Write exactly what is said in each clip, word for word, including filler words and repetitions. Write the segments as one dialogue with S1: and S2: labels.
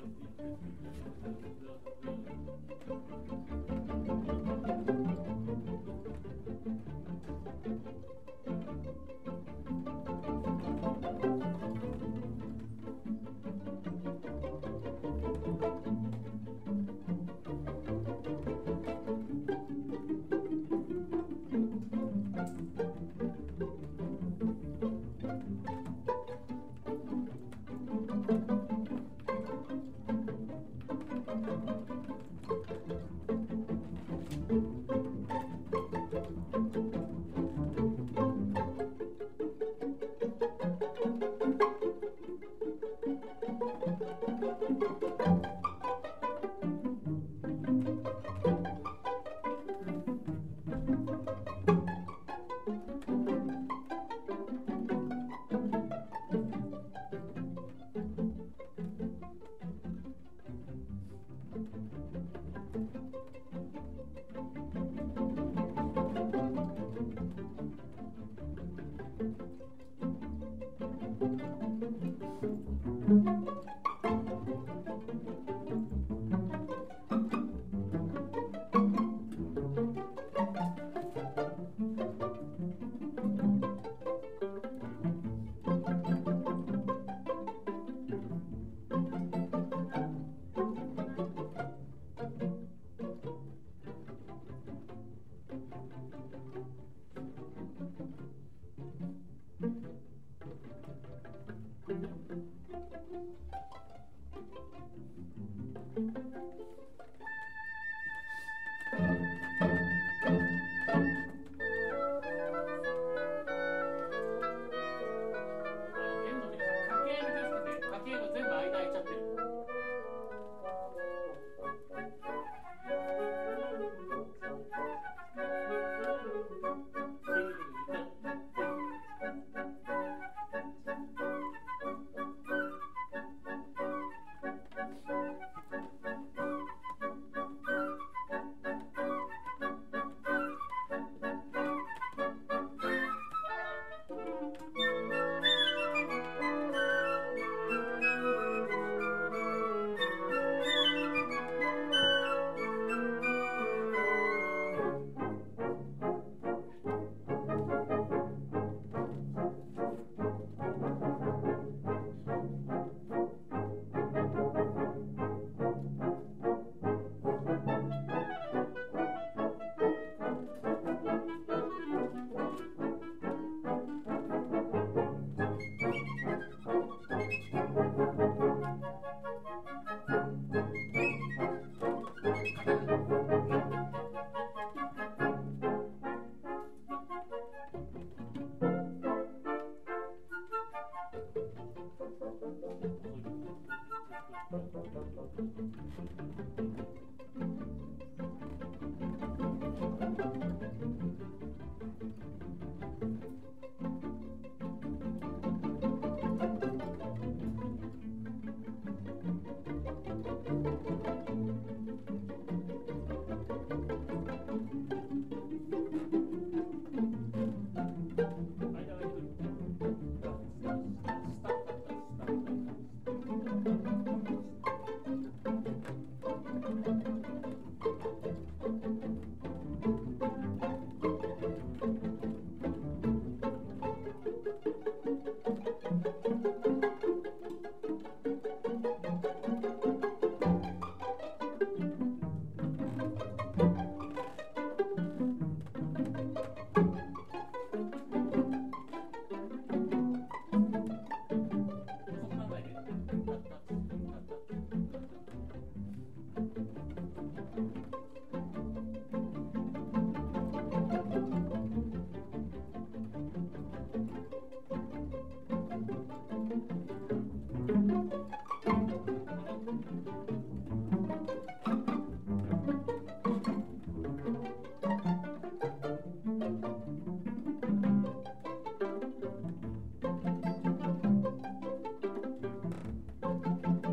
S1: 「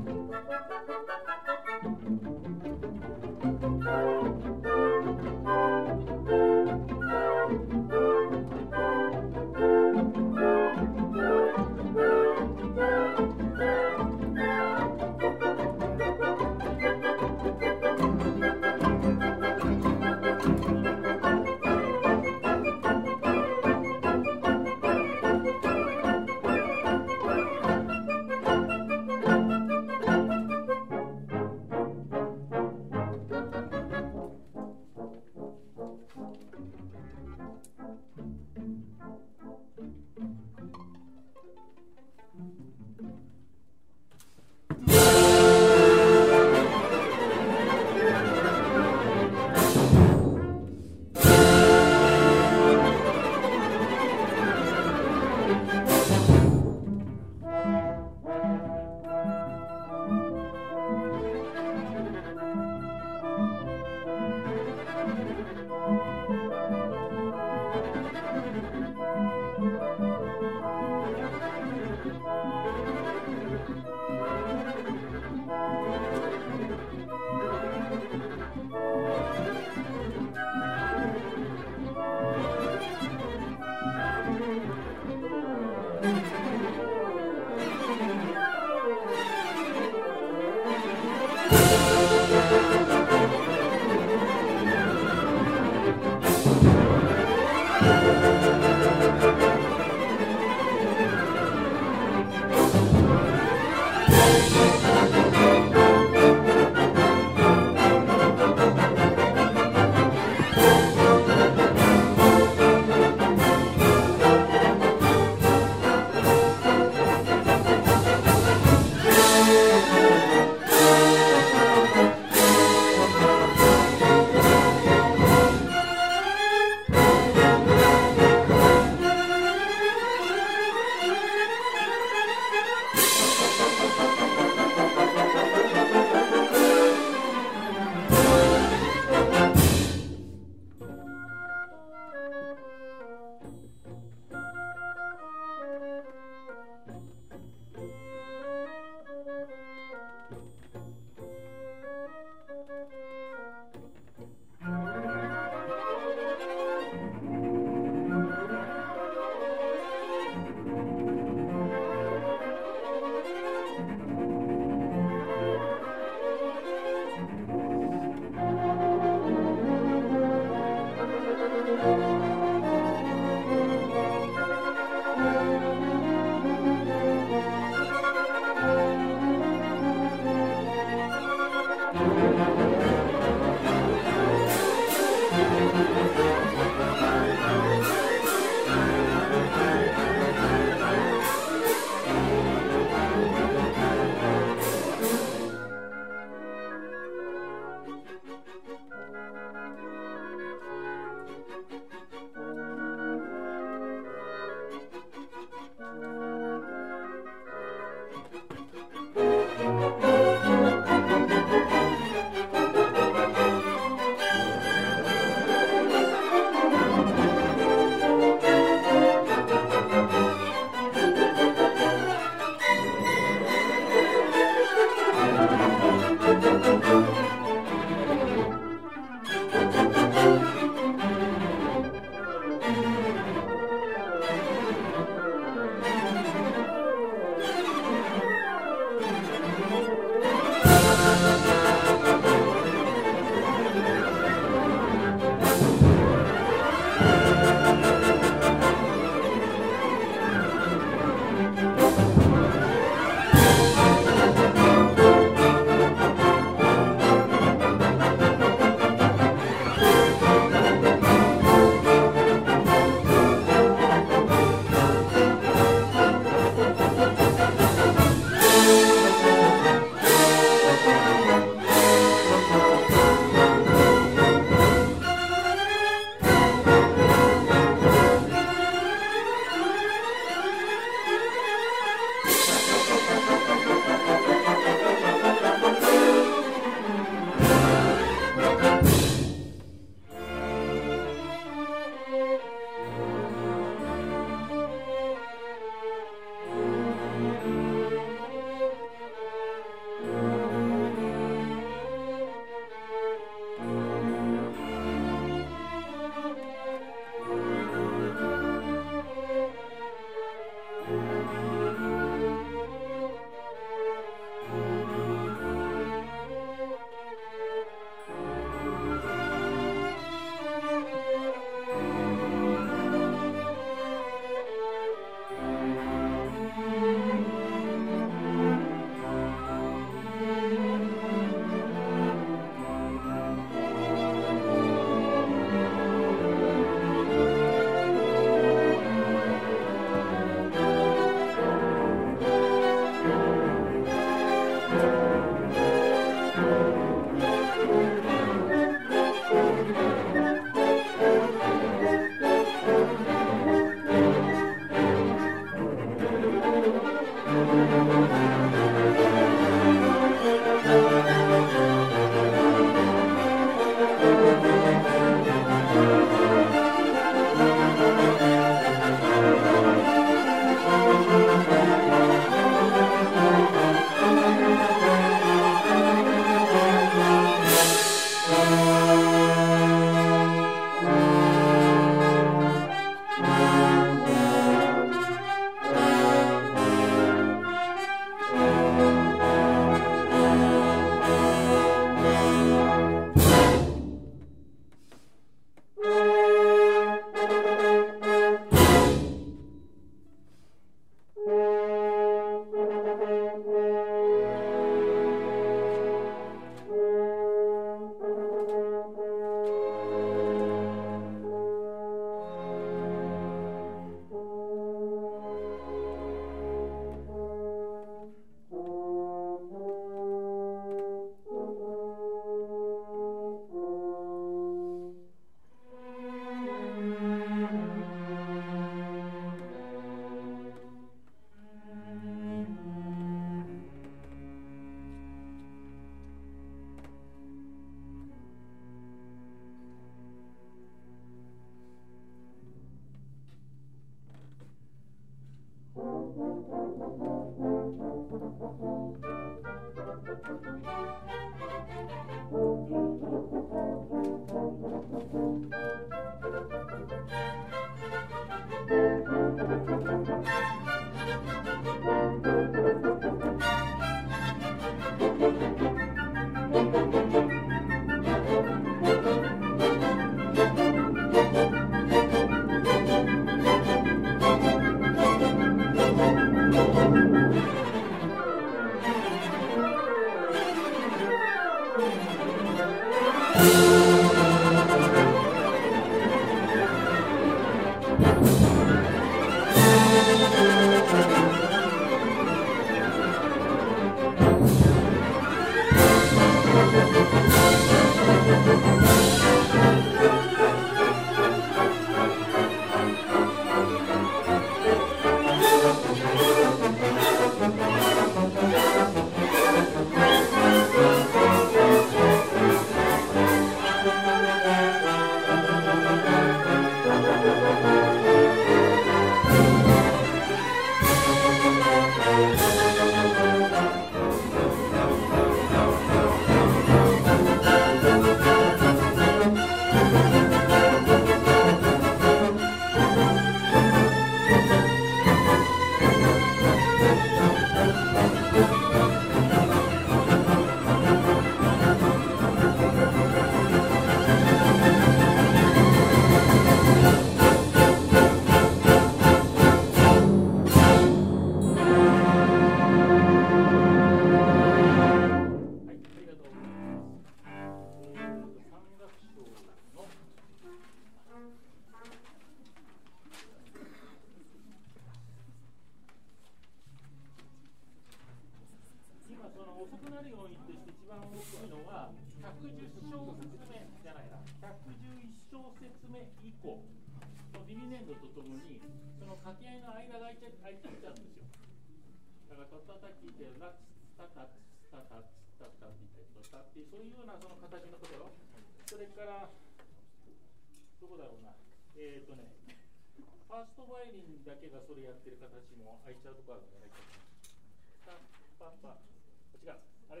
S1: そういうようなその形のことよ。それからどこだろうな、えっ、ー、とね、ファーストバイオリンだけがそれやってる形も開いちゃうところあるんじゃないかな。パッパッパ、違う、あれだ。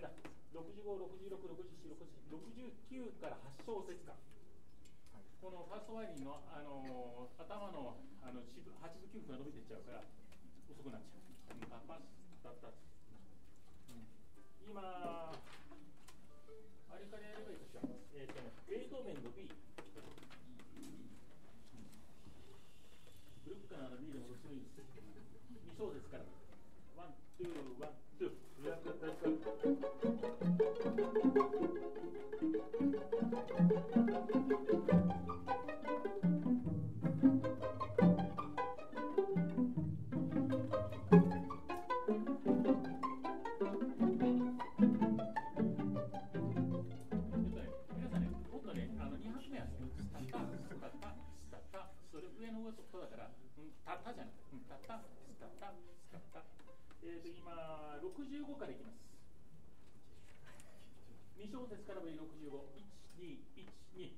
S1: ろくじゅうご、ろくじゅうろく、ろくじゅうよん、ろくじゅうきゅうからはち小節間、はい、このファーストワイリンの、あのー、頭の、あのはちじゅうきゅう分が伸びていっちゃうから遅くなっちゃう。パパッタッタッ、うん、今あれからやればいいでしょ。えーとね、ベートーベンの B、 ブルックナーの B でもどっちもいいです。に小節からワン、ツー、ワン、ツー。ろくじゅうごからいきます。に小節からろくじゅうご、いち、に、いち、に。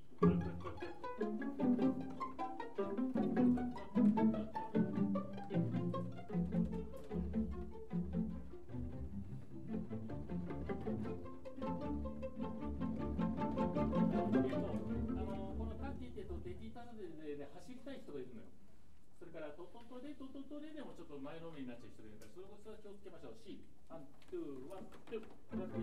S1: このタッティテとデジタルで走りたい人がいるのよ。それからトトトレトトトレでもちょっと前のめりになっちゃう人がいるから、それこそ気をつけましょう。C、ワン、ツー、ワン、ツー。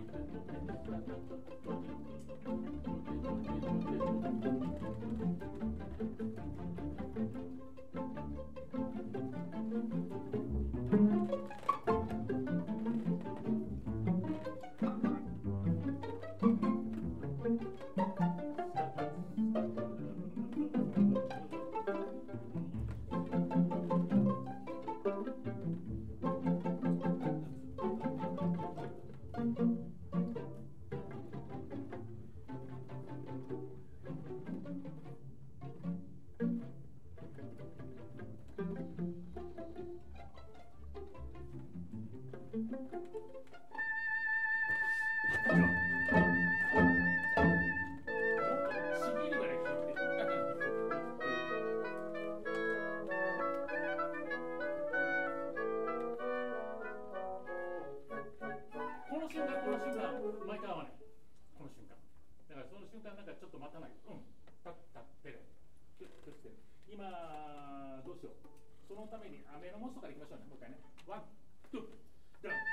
S1: 今どうしよう。そのために雨のモストからいきましょうね。もう一回ね。ワン、ツー、ダウン。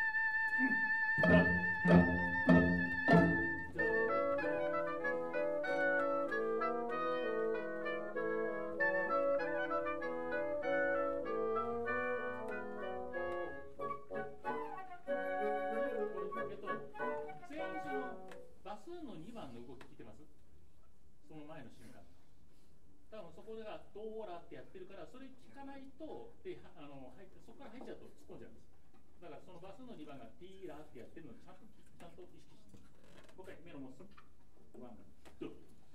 S1: バスのにばんの動き聞いてます？その前の瞬間。多分そこでがドーラってやってるから、それ聞かないとであの入ってそこから入っちゃうと突っ込んじゃうんです。だからそのバスのにばんがティーラーってやってるのをちゃんとちゃんと意識して。もう一回目の持つ。ワン、ツー、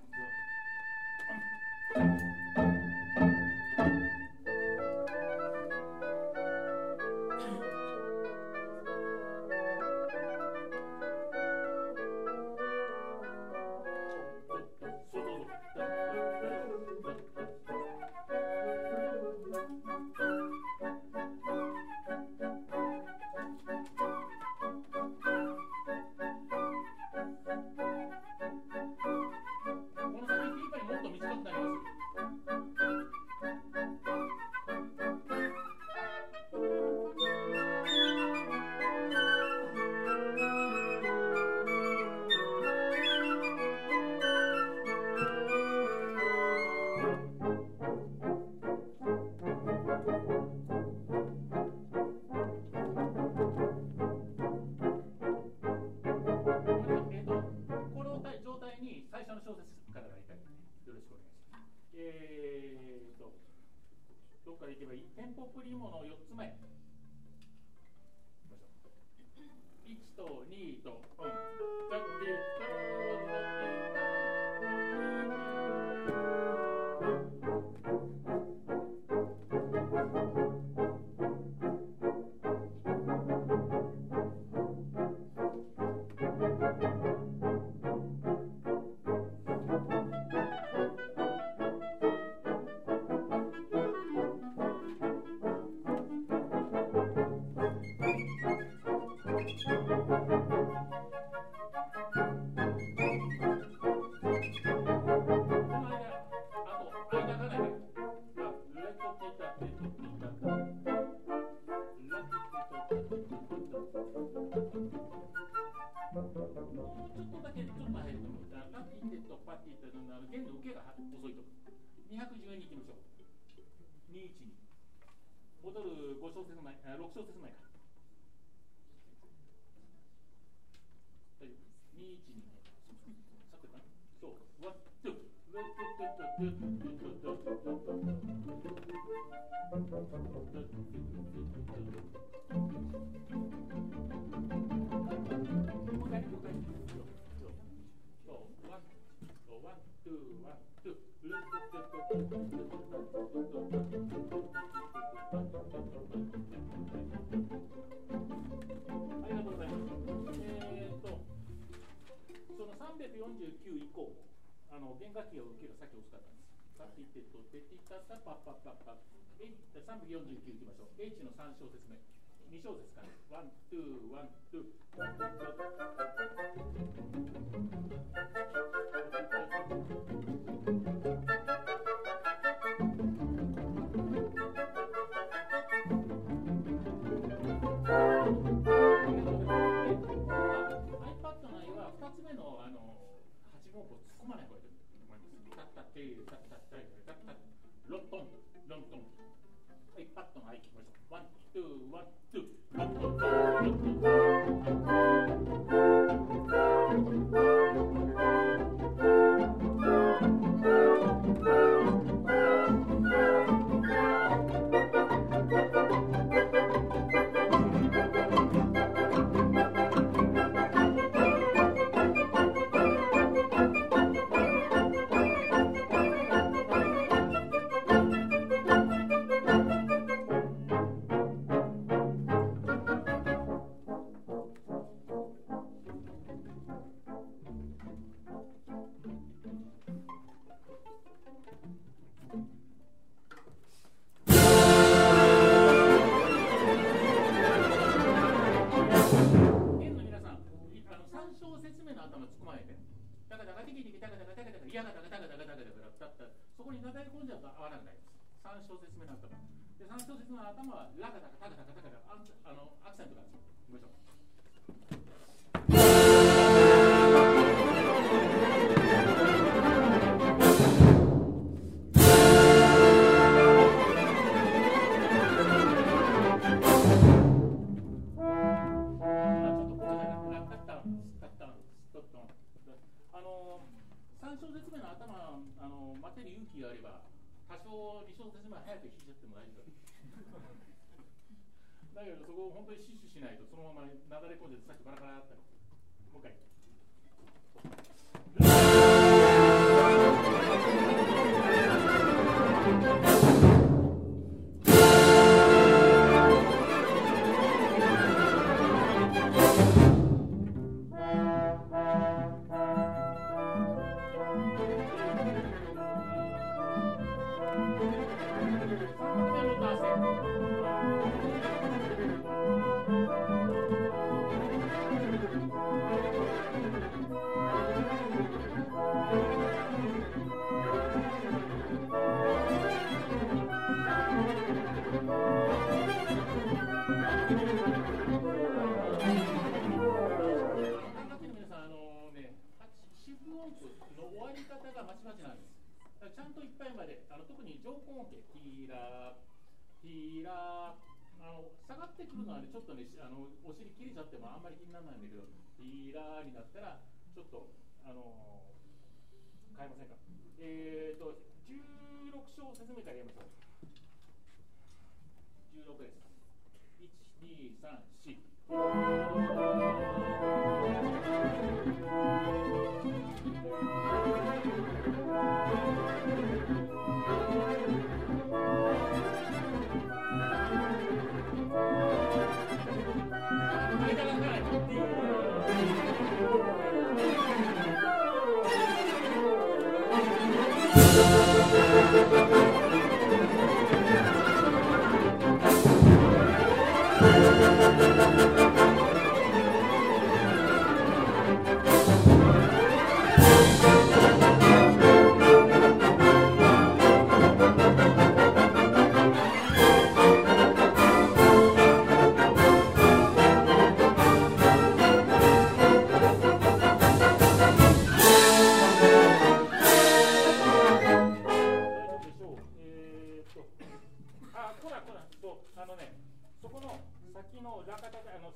S1: テンポプリモのよっつまえ。いちとにと、うん。 って言ったら弦の受けが遅いとにひゃくじゅうにいきましょう。にひゃくじゅうに戻るご小節前、ろく小節前か。大丈夫。にひゃくじゅうにさてかな。そう。ワン、ツー。さんびゃくよんじゅうきゅう以降、あの弦楽器が受けるさっき遅かったんです。さっき言ってと、ててたたパッパッパッパッ。さんびゃくよんじゅうきゅういきましょう。H のさん小節目。に小節かね。ワン、ツー、ワン、ツー。iPad の場合はふたつめのあのはちごうこ突っ込まない方がいいと思います。タッタッテータッタッタッタッタッロントンロントン。iPad のアイキましょう。ワン、ツー、ワン、ツー。ロントンロントン。そこになだれ込んじゃうと合わなくなります。さん小節目の頭。で、さん小節目の頭はラガタガタガタガタガタあのアクセントがあるんですよ。いきましょう。さん小節目の頭あの待てる勇気があれば多少に小節目は早く弾いちゃっても大丈夫だけどそこを本当に死守しないとそのままなだれ込んでさっきバラバラだったの。もう一回ちゃんといっぱいまであの特に上根音形ティーラーティーラーあの下がってくるのはねちょっとねあのお尻切れちゃってもあんまり気にならないんだけどティーラーになったらちょっとあの変えませんか。えーとじゅうろく小節目からやりましょう。じゅうろくです。いち、に、さん、し。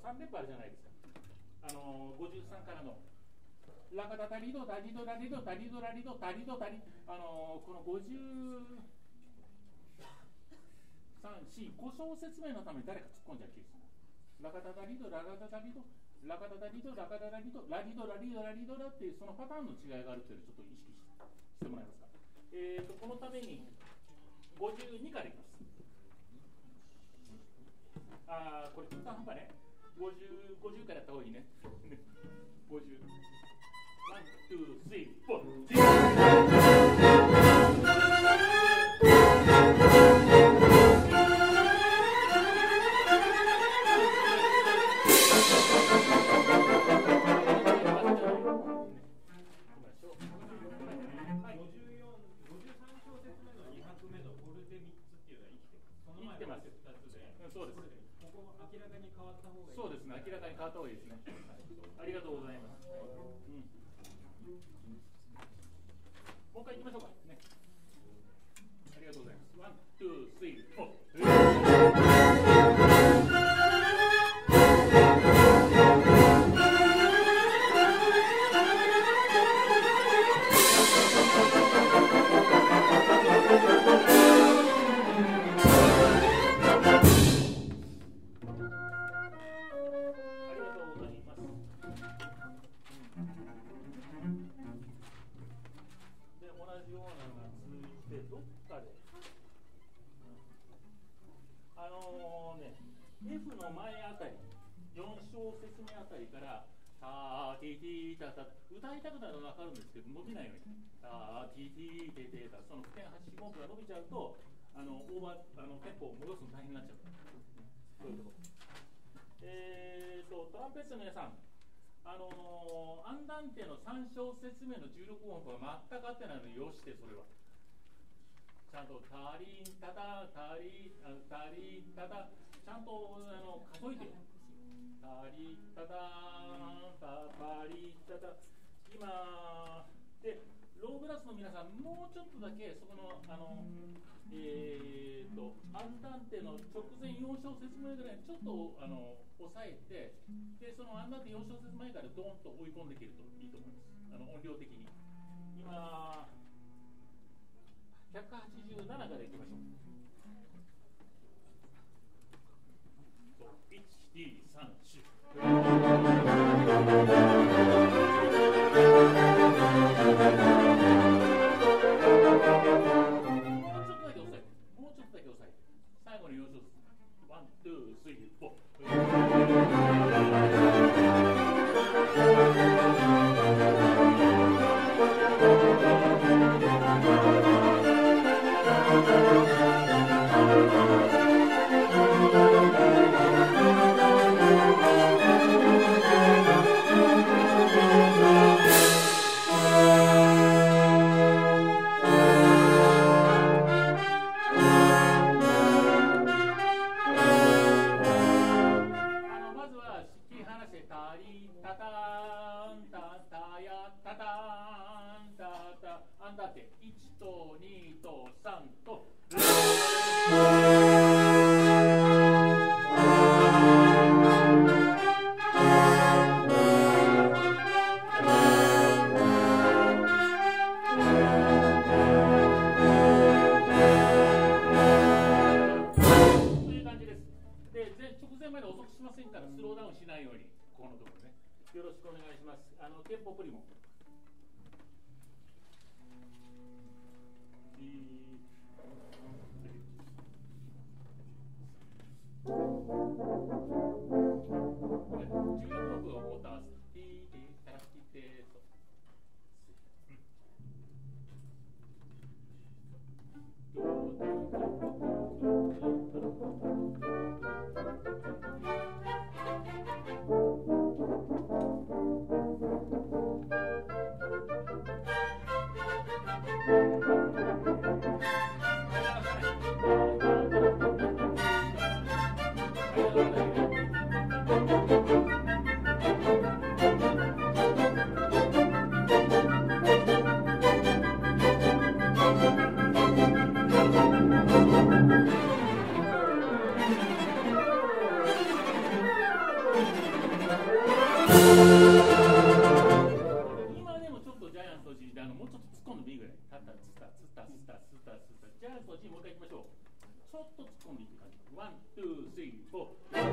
S1: さん連符あるじゃないですか。あのごじゅうさんからのラカダタリドタリドラリドタリドラリドタリドタリ、あのこのごじゅうさん、よん、ご小節目のために誰か突っ込んじゃう気がする。ラカダタリドラカダタリドラカダタリドラカダタリドラリドラリドラリドラっていうそのパターンの違いがあるというのをちょっと意識してもらえますか。えーとこのためにごじゅうにからいきます。あーこれ中途半端ね。ごじゅう、ごじゅうからやった方がいいね。ごじゅう。ワン、ツー、スリー、フォー。そうですね、明らかに変わった方がいいですね。ありがとうございます。うん、もう一回行きましょうか。ね、ありがとうございます。ワン、ツー、スリー、フォF の前あたり、よん小節目あたりから、ターティティータタ、歌いたくなるのは分かるんですけど、伸びないように、ターティティーテテタ、その普天八四分音符が伸びちゃうと、あのオーバーあのテンポを戻すの大変になっちゃう。そういうこと。えーと、トランペットの皆さん、あのー、アンダンテのさん小節目のじゅうろく音符は全く合ってないので、よして、それは。ちゃんとタリンタタタリタリタタちゃんとあの数えてよ。タリタタタタリタタ今でローブラスの皆さんもうちょっとだけそこのあのえーとアンダンテの直前よん小節目ぐらいちょっとあの抑えてでそのアンダンテよん小節前からドーンと追い込んでいけるといいと思います。あの音量的に今ひゃくはちじゅうななからいきましょう。いち、に、さん、よん。もうちょっとだけ抑えて、もうちょっとだけ抑えて、最後のよん小節。ワン、ツー、スリー、フォーでいいぐらい。たったつったつったつったつったつった。じゃあそっちにもう一回行きましょう。ちょっと突っ込んでいって感じ。ワン、ツー、スリー、フォ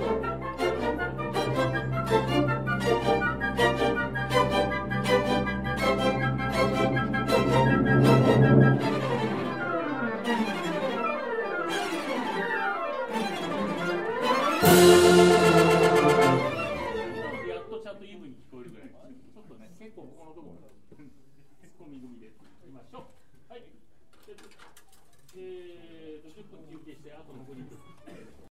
S1: ー。やっとちゃんとイーブンに聞こえるぐらい。ちょっとね、結構このところ突っ込み組でいきましょう。はい。えーとじゅっぷん休憩して、あと残り